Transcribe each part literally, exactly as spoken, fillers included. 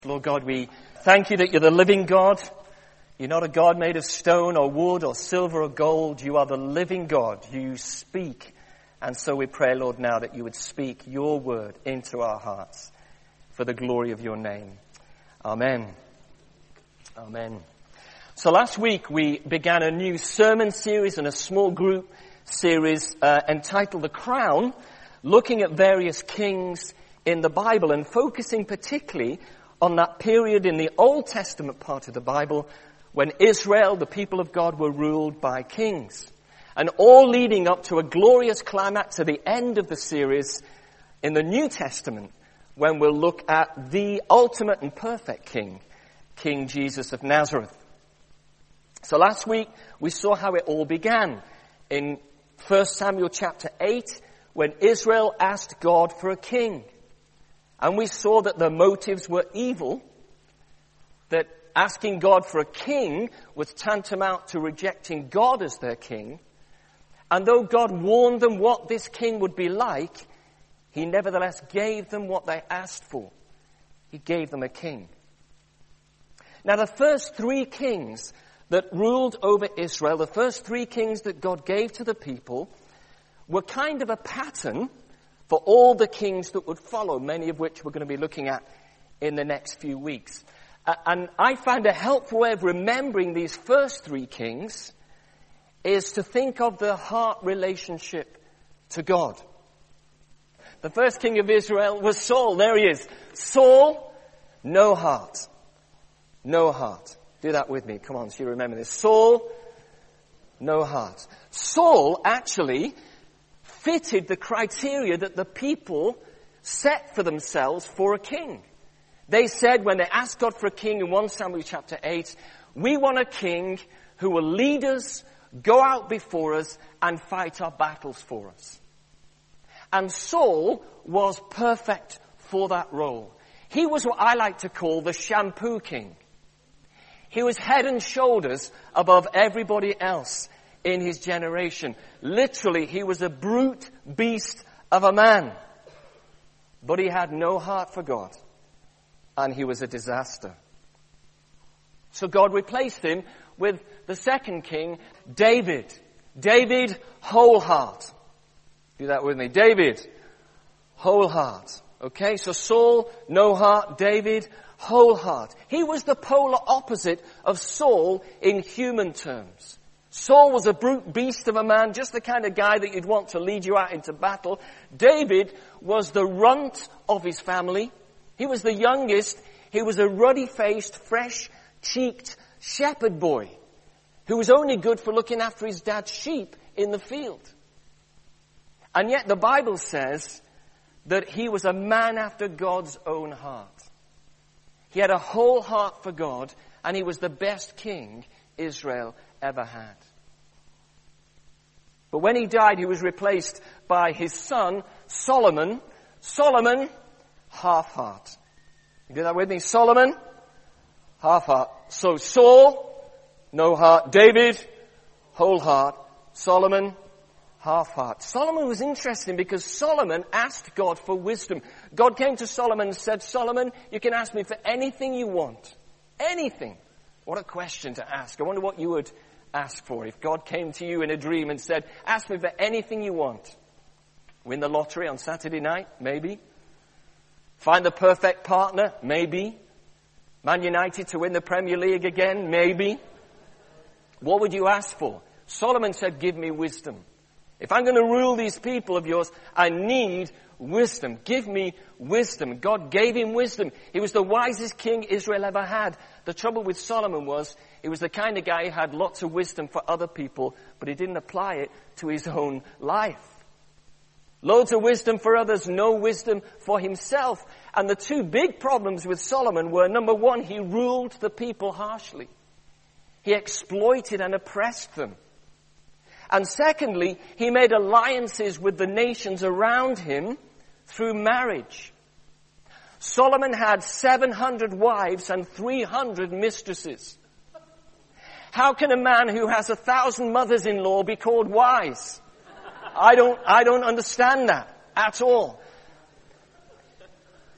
Lord God, we thank you that you're the living God. You're not a God made of stone or wood or silver or gold. You are the living God. You speak. And so we pray, Lord, now that you would speak your word into our hearts for the glory of your name. Amen. Amen. So last week we began a new sermon series and a small group series uh, entitled The Crown, looking at various kings in the Bible and focusing particularly on that period in the Old Testament part of the Bible when Israel, the people of God, were ruled by kings. And all leading up to a glorious climax at the end of the series in the New Testament when we'll look at the ultimate and perfect king, King Jesus of Nazareth. So last week we saw how it all began in First Samuel chapter eight when Israel asked God for a king. And we saw that the motives were evil, that asking God for a king was tantamount to rejecting God as their king. And though God warned them what this king would be like, he nevertheless gave them what they asked for. He gave them a king. Now the first three kings that ruled over Israel, the first three kings that God gave to the people, were kind of a pattern for all the kings that would follow, many of which we're going to be looking at in the next few weeks. Uh, and I find a helpful way of remembering these first three kings is to think of the heart relationship to God. The first king of Israel was Saul. There he is. Saul, no heart. No heart. Do that with me. Come on, so you remember this. Saul, no heart. Saul actually fitted the criteria that the people set for themselves for a king. They said when they asked God for a king in First Samuel chapter eight, we want a king who will lead us, go out before us, and fight our battles for us. And Saul was perfect for that role. He was what I like to call the shampoo king. He was head and shoulders above everybody else in his generation. Literally, he was a brute beast of a man. But he had no heart for God. And he was a disaster. So God replaced him with the second king, David. David, whole heart. Do that with me. David, whole heart. Okay, so Saul, no heart. David, whole heart. He was the polar opposite of Saul in human terms. Saul was a brute beast of a man, just the kind of guy that you'd want to lead you out into battle. David was the runt of his family. He was the youngest. He was a ruddy-faced, fresh-cheeked shepherd boy who was only good for looking after his dad's sheep in the field. And yet the Bible says that he was a man after God's own heart. He had a whole heart for God, and he was the best king Israel ever had. But when he died, he was replaced by his son, Solomon. Solomon, half heart. You do that with me? Solomon, half heart. So Saul, no heart. David, whole heart. Solomon, half heart. Solomon was interesting because Solomon asked God for wisdom. God came to Solomon and said, Solomon, you can ask me for anything you want. Anything. What a question to ask. I wonder what you would ask for if God came to you in a dream and said, ask me for anything you want. Win the lottery on Saturday night? Maybe. Find the perfect partner? Maybe. Man United to win the Premier League again? Maybe. What would you ask for? Solomon said, give me wisdom. If I'm going to rule these people of yours, I need wisdom. Give me wisdom. God gave him wisdom. He was the wisest king Israel ever had. The trouble with Solomon was he was the kind of guy who had lots of wisdom for other people, but he didn't apply it to his own life. Loads of wisdom for others, no wisdom for himself. And the two big problems with Solomon were, number one, he ruled the people harshly. He exploited and oppressed them. And secondly, he made alliances with the nations around him through marriage. Solomon had seven hundred wives and three hundred mistresses. How can a man who has a thousand mothers-in-law be called wise? I don't, I don't understand that at all.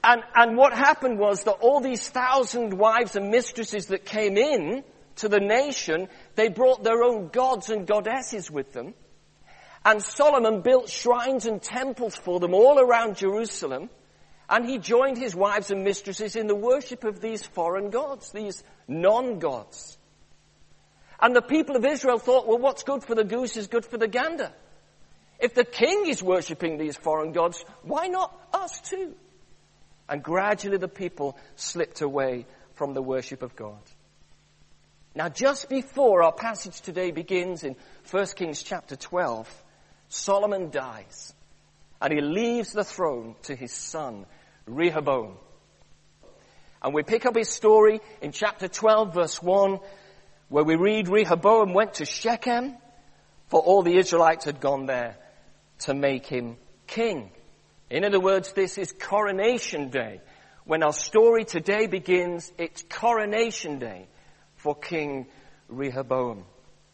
And, and what happened was that all these thousand wives and mistresses that came in to the nation, they brought their own gods and goddesses with them. And Solomon built shrines and temples for them all around Jerusalem. And he joined his wives and mistresses in the worship of these foreign gods, these non-gods. And the people of Israel thought, well, what's good for the goose is good for the gander. If the king is worshipping these foreign gods, why not us too? And gradually the people slipped away from the worship of God. Now, just before our passage today begins in First Kings chapter twelve, Solomon dies. And he leaves the throne to his son, Rehoboam. And we pick up his story in chapter twelve, verse one, where we read, Rehoboam went to Shechem, for all the Israelites had gone there to make him king. In other words, this is coronation day. When our story today begins, it's coronation day for King Rehoboam.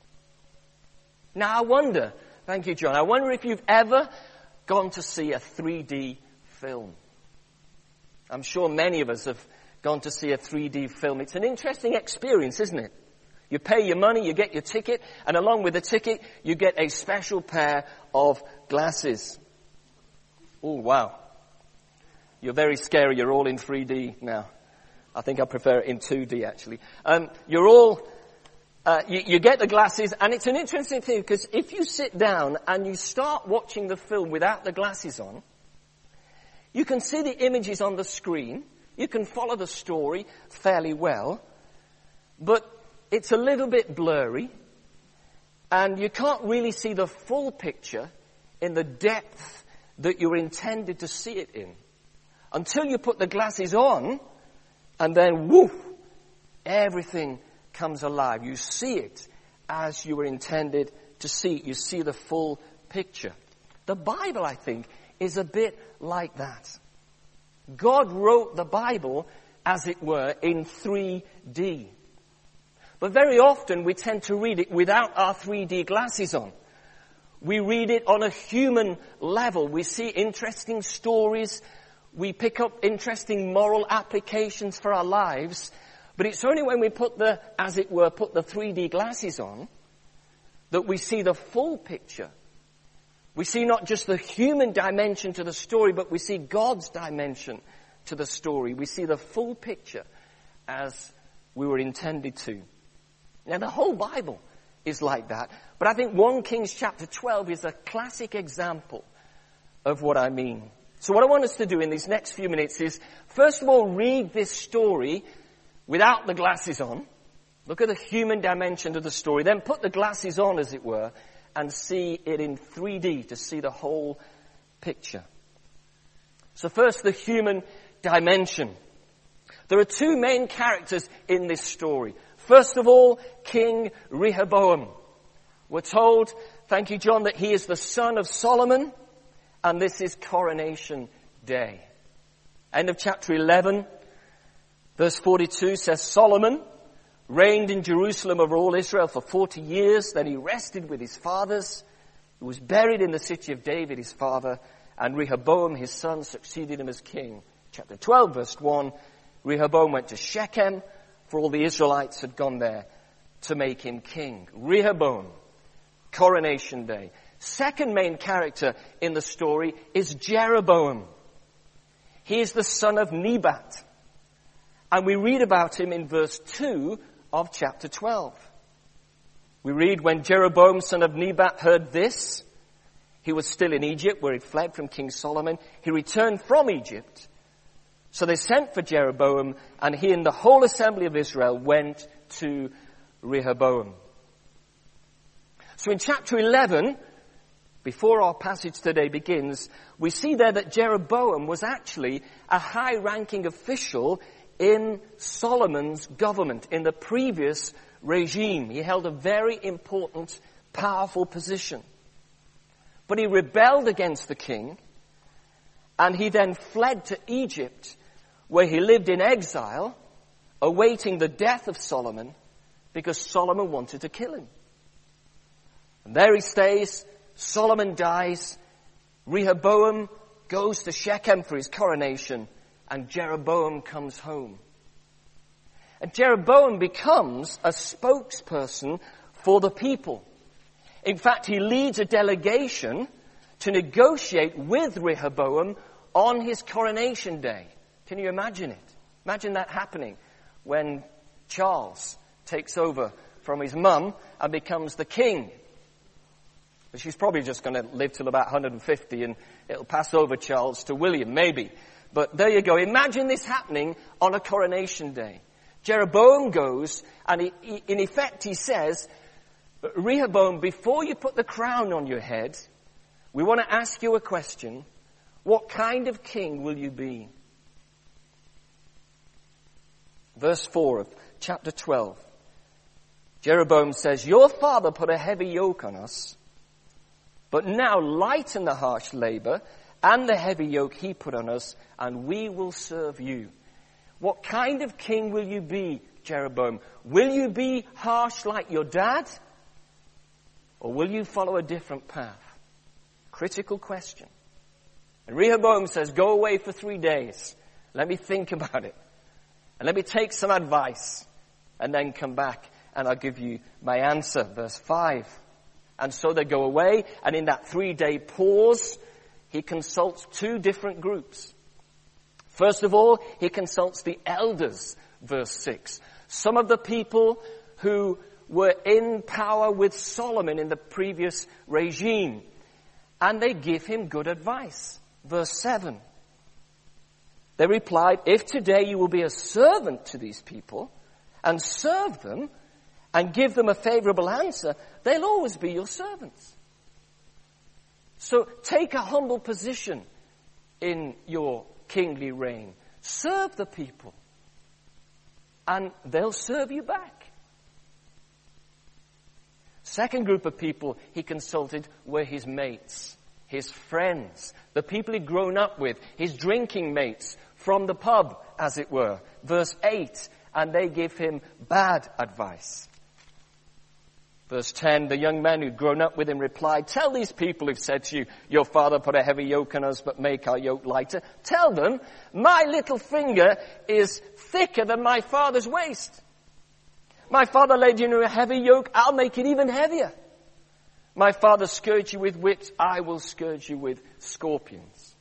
Now I wonder, thank you, John, I wonder if you've ever gone to see a three D film. I'm sure many of us have gone to see a three D film. It's an interesting experience, isn't it? You pay your money, you get your ticket, and along with the ticket, you get a special pair of glasses. Oh, wow. You're very scary. You're all in three D now. I think I prefer it in two D, actually. Um, you're all, uh, you, you get the glasses, and it's an interesting thing, because if you sit down and you start watching the film without the glasses on, you can see the images on the screen, you can follow the story fairly well, but it's a little bit blurry, and you can't really see the full picture in the depth that you're intended to see it in. Until you put the glasses on, and then, woof, everything comes alive. You see it as you were intended to see it. You see the full picture. The Bible, I think, is a bit like that. God wrote the Bible, as it were, in three D. But very often we tend to read it without our three D glasses on. We read it on a human level. We see interesting stories. We pick up interesting moral applications for our lives. But it's only when we put the, as it were, put the three D glasses on that we see the full picture. We see not just the human dimension to the story, but we see God's dimension to the story. We see the full picture as we were intended to. Now, the whole Bible is like that. But I think First Kings chapter twelve is a classic example of what I mean. So what I want us to do in these next few minutes is, first of all, read this story without the glasses on. Look at the human dimension of the story. Then put the glasses on, as it were, and see it in three D to see the whole picture. So first, the human dimension. There are two main characters in this story. First of all, King Rehoboam. We're told, thank you, John, that he is the son of Solomon, and this is coronation day. End of chapter eleven, verse forty-two says, Solomon reigned in Jerusalem over all Israel for forty years. Then he rested with his fathers. He was buried in the city of David, his father, and Rehoboam, his son, succeeded him as king. Chapter twelve, verse one, Rehoboam went to Shechem, for all the Israelites had gone there to make him king. Rehoboam, coronation day. Second main character in the story is Jeroboam. He is the son of Nebat. And we read about him in verse two of chapter twelve. We read, when Jeroboam, son of Nebat, heard this, he was still in Egypt, where he fled from King Solomon. He returned from Egypt. So they sent for Jeroboam, and he and the whole assembly of Israel went to Rehoboam. So in chapter eleven, before our passage today begins, we see there that Jeroboam was actually a high-ranking official in Solomon's government, in the previous regime. He held a very important, powerful position. But he rebelled against the king, and he then fled to Egypt, where he lived in exile, awaiting the death of Solomon, because Solomon wanted to kill him. And there he stays. Solomon dies. Rehoboam goes to Shechem for his coronation, and Jeroboam comes home. And Jeroboam becomes a spokesperson for the people. In fact, he leads a delegation to negotiate with Rehoboam on his coronation day. Can you imagine it? Imagine that happening when Charles takes over from his mum and becomes the king. But she's probably just going to live till about one hundred fifty and it'll pass over Charles to William, maybe. But there you go. Imagine this happening on a coronation day. Jeroboam goes and he, he, in effect he says, Rehoboam, before you put the crown on your head, we want to ask you a question. What kind of king will you be? Verse four of chapter twelve. Jeroboam says, your father put a heavy yoke on us, but now lighten the harsh labor and the heavy yoke he put on us, and we will serve you. What kind of king will you be, Jeroboam? Will you be harsh like your dad? Or will you follow a different path? Critical question. And Rehoboam says, go away for three days. Let me think about it. And let me take some advice. And then come back and I'll give you my answer. Verse five. And so they go away, and in that three-day pause, he consults two different groups. First of all, he consults the elders, verse six. Some of the people who were in power with Solomon in the previous regime. And they give him good advice. Verse seven. They replied, if today you will be a servant to these people and serve them and give them a favorable answer, they'll always be your servants. So take a humble position in your kingly reign. Serve the people. And they'll serve you back. Second group of people he consulted were his mates, his friends, the people he'd grown up with, his drinking mates from the pub, as it were. Verse eight, and they give him bad advice. Verse ten, the young men who'd grown up with him replied, tell these people who've said to you, your father put a heavy yoke on us, but make our yoke lighter. Tell them, my little finger is thicker than my father's waist. My father laid you in a heavy yoke, I'll make it even heavier. My father scourged you with whips, I will scourge you with scorpions.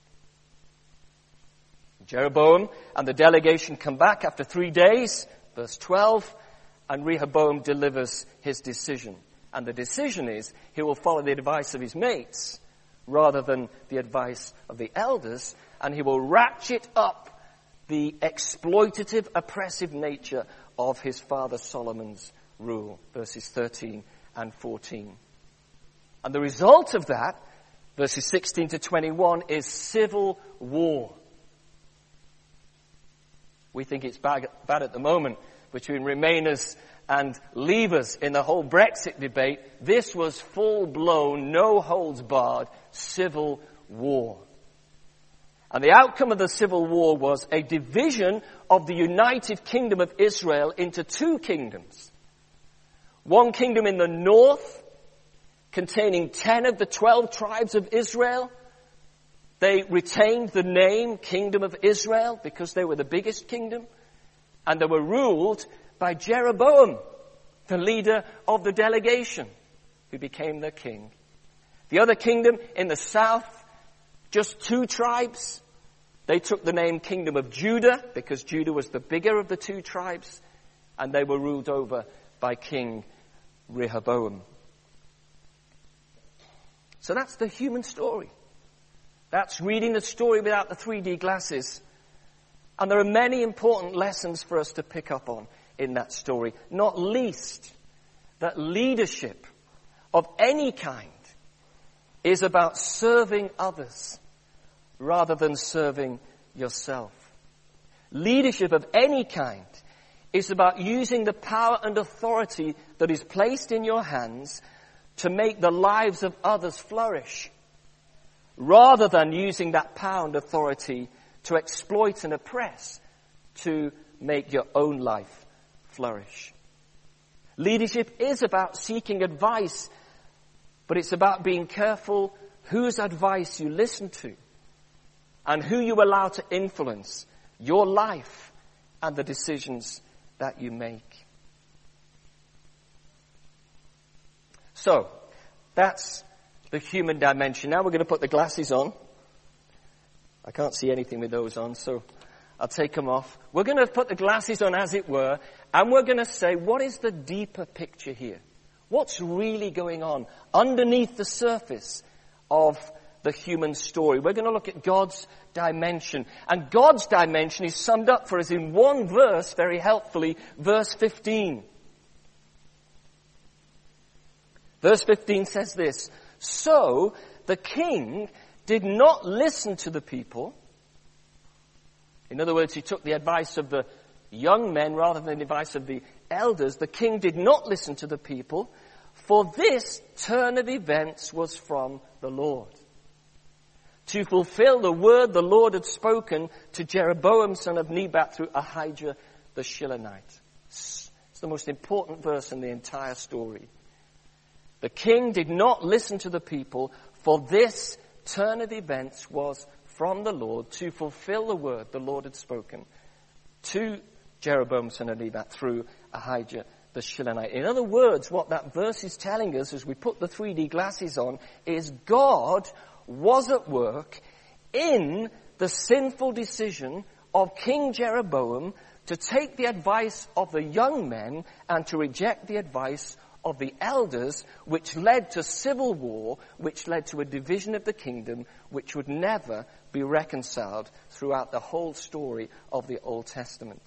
Jeroboam and the delegation come back after three days, verse twelve, and Rehoboam delivers his decision. And the decision is he will follow the advice of his mates rather than the advice of the elders, and he will ratchet up the exploitative, oppressive nature of his father Solomon's rule, verses thirteen and fourteen. And the result of that, verses sixteen to twenty-one, is civil war. We think it's bad, bad at the moment between Remainers and Leavers in the whole Brexit debate. This was full-blown, no-holds-barred civil war. And the outcome of the civil war was a division of the United Kingdom of Israel into two kingdoms. One kingdom in the north, containing ten of the twelve tribes of Israel. They retained the name Kingdom of Israel because they were the biggest kingdom. And they were ruled by Jeroboam, the leader of the delegation, who became their king. The other kingdom in the south, just two tribes. They took the name Kingdom of Judah because Judah was the bigger of the two tribes, and they were ruled over by King Rehoboam. So that's the human story. That's reading the story without the three D glasses. And there are many important lessons for us to pick up on in that story, not least that leadership of any kind is about serving others rather than serving yourself. Leadership of any kind is about using the power and authority that is placed in your hands to make the lives of others flourish, rather than using that power and authority to exploit and oppress to make your own life flourish. Leadership is about seeking advice, but it's about being careful whose advice you listen to and who you allow to influence your life and the decisions that you make. So, that's the human dimension. Now we're going to put the glasses on. I can't see anything with those on, so I'll take them off. We're going to put the glasses on, as it were, and we're going to say, what is the deeper picture here? What's really going on underneath the surface of the human story? We're going to look at God's dimension. And God's dimension is summed up for us in one verse, very helpfully, verse fifteen. Verse fifteen says this, "So the king did not listen to the people." In other words, he took the advice of the young men rather than the advice of the elders. The king did not listen to the people, for this turn of events was from the Lord, to fulfill the word the Lord had spoken to Jeroboam son of Nebat through Ahijah the Shilonite. It's the most important verse in the entire story. The king did not listen to the people, for this turn of events was from the Lord, to fulfill the word the Lord had spoken to Jeroboam son of Nebat through Ahijah the Shilonite. In other words, what that verse is telling us as we put the three D glasses on is God was at work in the sinful decision of King Jeroboam to take the advice of the young men and to reject the advice of the elders, which led to civil war, which led to a division of the kingdom, which would never be reconciled throughout the whole story of the Old Testament.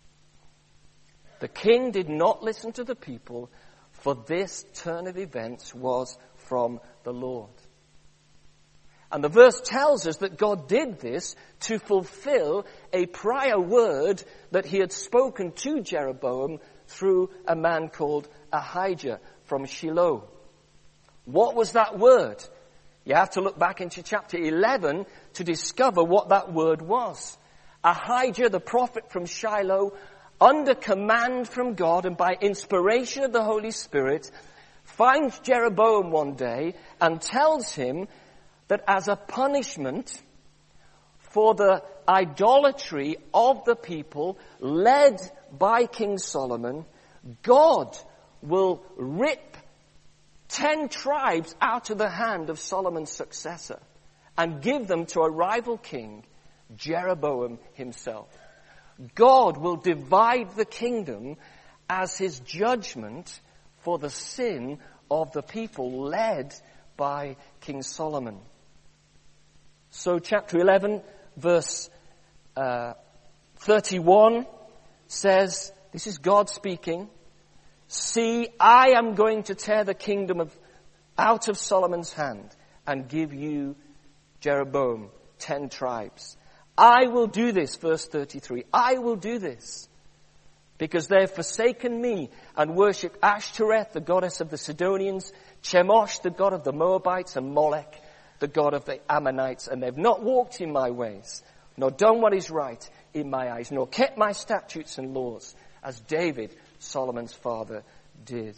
The king did not listen to the people, for this turn of events was from the Lord. And the verse tells us that God did this to fulfill a prior word that he had spoken to Jeroboam through a man called Ahijah from Shiloh. What was that word? You have to look back into chapter eleven to discover what that word was. Ahijah, the prophet from Shiloh, under command from God and by inspiration of the Holy Spirit, finds Jeroboam one day and tells him that as a punishment for the idolatry of the people led by King Solomon, God will rip ten tribes out of the hand of Solomon's successor and give them to a rival king, Jeroboam himself. God will divide the kingdom as his judgment for the sin of the people led by King Solomon. So chapter eleven, verse uh, thirty-one says, this is God speaking, "See, I am going to tear the kingdom of, out of Solomon's hand and give you, Jeroboam, ten tribes. I will do this," verse thirty-three, "I will do this because they have forsaken me and worshipped Ashtoreth, the goddess of the Sidonians, Chemosh, the god of the Moabites, and Molech, the god of the Ammonites, and they've not walked in my ways, nor done what is right in my eyes, nor kept my statutes and laws, as David, Solomon's father, did."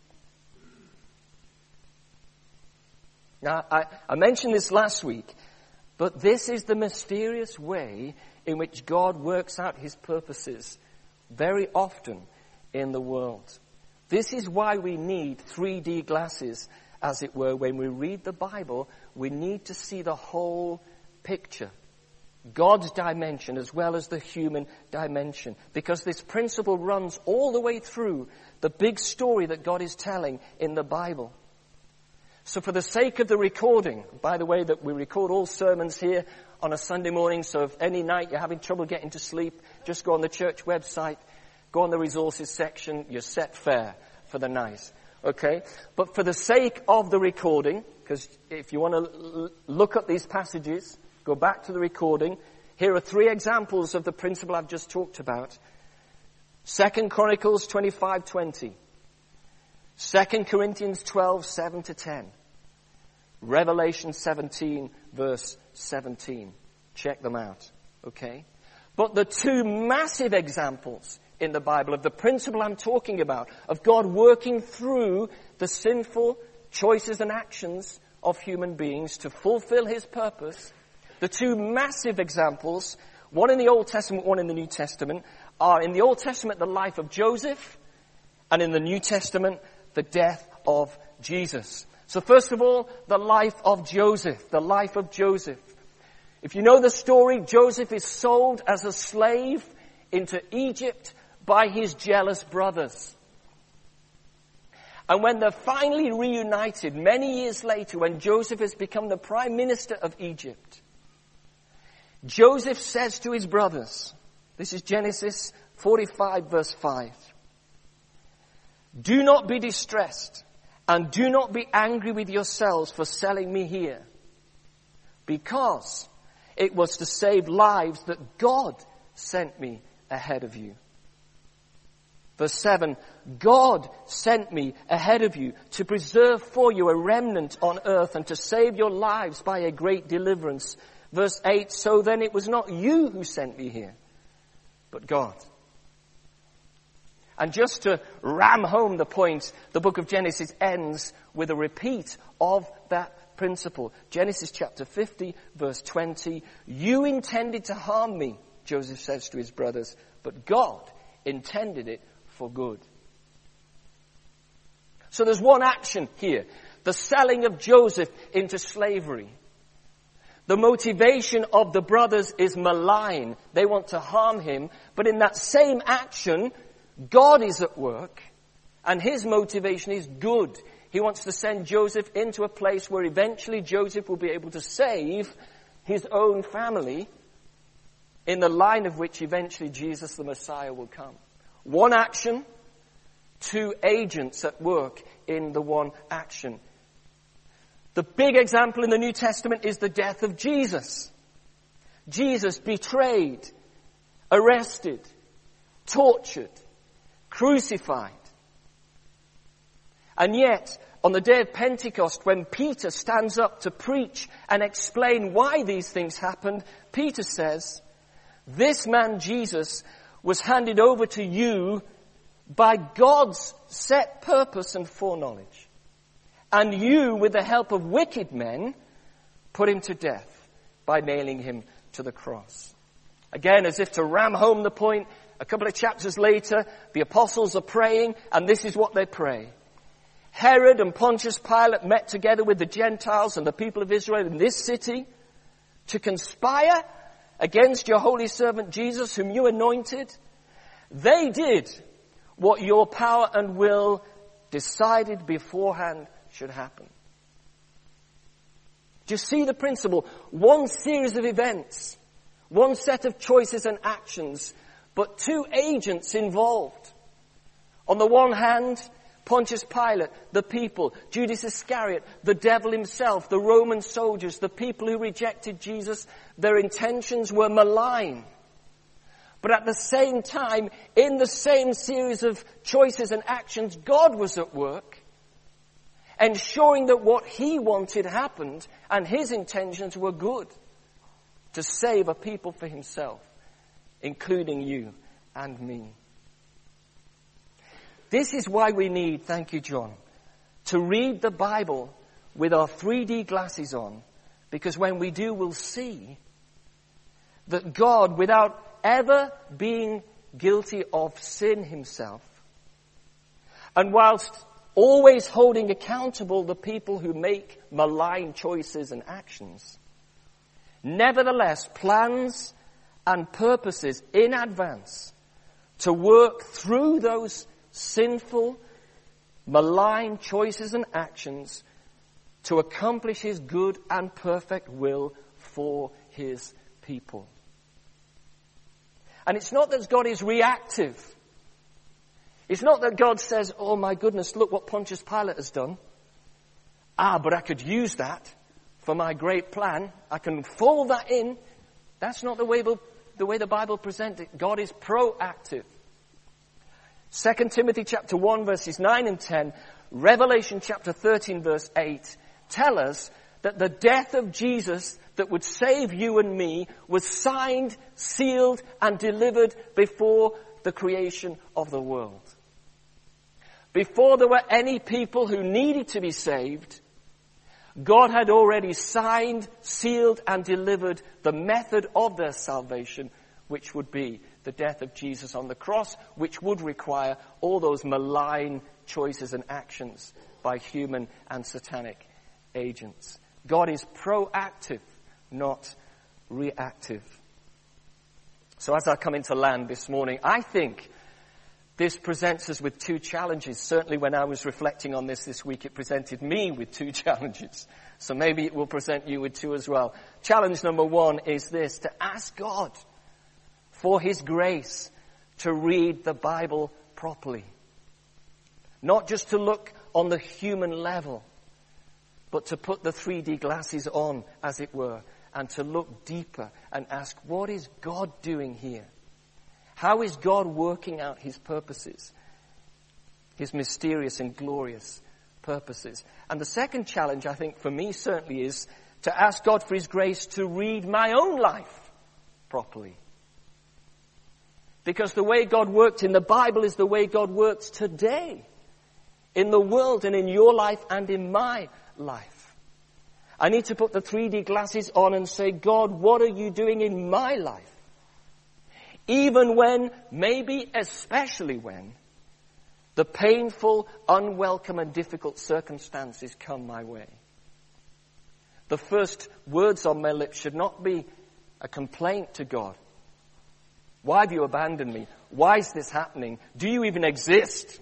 Now, I, I mentioned this last week, but this is the mysterious way in which God works out his purposes very often in the world. This is why we need three D glasses, as it were. When we read the Bible, we need to see the whole picture. God's dimension as well as the human dimension. Because this principle runs all the way through the big story that God is telling in the Bible. So for the sake of the recording, by the way, that we record all sermons here on a Sunday morning, so if any night you're having trouble getting to sleep, just go on the church website, go on the resources section, you're set fair for the night. Okay? But for the sake of the recording, because if you want to look up these passages, go back to the recording. Here are three examples of the principle I've just talked about. Second Chronicles twenty-five twenty. Second Corinthians twelve seven to ten. Revelation seventeen verse seventeen. Check them out. Okay? But the two massive examples in the Bible of the principle I'm talking about, of God working through the sinful choices and actions of human beings to fulfill his purpose, The two massive examples, one in the Old Testament, one in the New Testament, are in the Old Testament the life of Joseph, and in the New Testament the death of Jesus. So first of all, the life of Joseph, the life of Joseph. If you know the story, Joseph is sold as a slave into Egypt by his jealous brothers. And when they're finally reunited, many years later, when Joseph has become the prime minister of Egypt, Joseph says to his brothers, this is Genesis forty-five verse five, "Do not be distressed and do not be angry with yourselves for selling me here, because it was to save lives that God sent me ahead of you." Verse seven, "God sent me ahead of you to preserve for you a remnant on earth and to save your lives by a great deliverance." Verse eight, "So then it was not you who sent me here, but God." And just to ram home the point, the book of Genesis ends with a repeat of that principle. Genesis chapter fifty, verse twenty, "You intended to harm me," Joseph says to his brothers, "but God intended it for good." So there's one action here, the selling of Joseph into slavery. The motivation of the brothers is malign. They want to harm him, but in that same action, God is at work, and his motivation is good. He wants to send Joseph into a place where eventually Joseph will be able to save his own family, in the line of which eventually Jesus the Messiah will come. One action, two agents at work in the one action. The big example in the New Testament is the death of Jesus. Jesus betrayed, arrested, tortured, crucified. And yet, on the day of Pentecost, when Peter stands up to preach and explain why these things happened, Peter says, "This man Jesus was handed over to you by God's set purpose and foreknowledge. And you, with the help of wicked men, put him to death by nailing him to the cross." Again, as if to ram home the point, a couple of chapters later, the apostles are praying, and this is what they pray. "Herod and Pontius Pilate met together with the Gentiles and the people of Israel in this city to conspire against your holy servant Jesus, whom you anointed. They did what your power and will decided beforehand should happen." Do you see the principle? One series of events, one set of choices and actions, but two agents involved. On the one hand, Pontius Pilate, the people, Judas Iscariot, the devil himself, the Roman soldiers, the people who rejected Jesus, their intentions were malign. But at the same time, in the same series of choices and actions, God was at work, ensuring that what he wanted happened, and his intentions were good, to save a people for himself, including you and me. This is why we need, thank you, John, to read the Bible with our three D glasses on, because when we do, we'll see that God, without ever being guilty of sin himself, and whilst always holding accountable the people who make malign choices and actions, nevertheless plans and purposes in advance to work through those sinful, malign choices and actions to accomplish his good and perfect will for his people. And it's not that God is reactive. It's not that God says, "Oh my goodness, look what Pontius Pilate has done. Ah, but I could use that for my great plan. I can fold that in." That's not the way the, the way the Bible presents it. God is proactive. Second Timothy chapter one verses nine and ten, Revelation chapter thirteen verse eight tell us that the death of Jesus that would save you and me was signed, sealed, and delivered before the creation of the world. Before there were any people who needed to be saved, God had already signed, sealed, and delivered the method of their salvation, which would be the death of Jesus on the cross, which would require all those malign choices and actions by human and satanic agents. God is proactive, not reactive. So as I come into land this morning, I think this presents us with two challenges. Certainly when I was reflecting on this this week, it presented me with two challenges. So maybe it will present you with two as well. Challenge number one is this: to ask God for his grace to read the Bible properly. Not just to look on the human level, but to put the three D glasses on, as it were, and to look deeper and ask, what is God doing here? How is God working out his purposes? His mysterious and glorious purposes. And the second challenge, I think, for me certainly is to ask God for his grace to read my own life properly. Because the way God worked in the Bible is the way God works today in the world and in your life and in my life. I need to put the three D glasses on and say, God, what are you doing in my life? Even when, maybe especially when, the painful, unwelcome and difficult circumstances come my way. The first words on my lips should not be a complaint to God. Why have you abandoned me? Why is this happening? Do you even exist?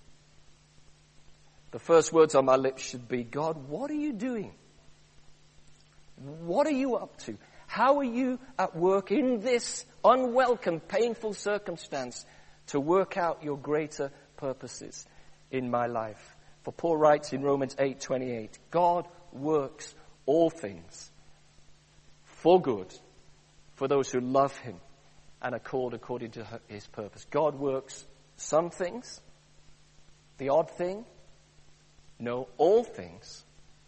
The first words on my lips should be, God, what are you doing? What are you up to? How are you at work in this unwelcome, painful circumstance to work out your greater purposes in my life? For Paul writes in Romans eight twenty-eight, God works all things for good for those who love him and are called according to his purpose. God works some things, the odd thing, no, all things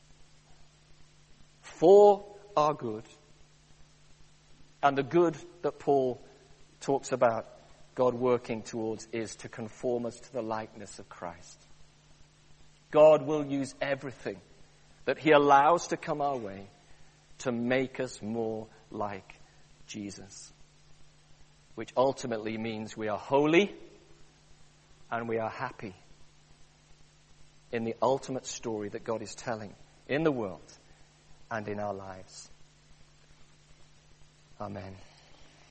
for our good. And the good that Paul talks about God working towards is to conform us to the likeness of Christ. God will use everything that he allows to come our way to make us more like Jesus, which ultimately means we are holy and we are happy in the ultimate story that God is telling in the world and in our lives. Amen.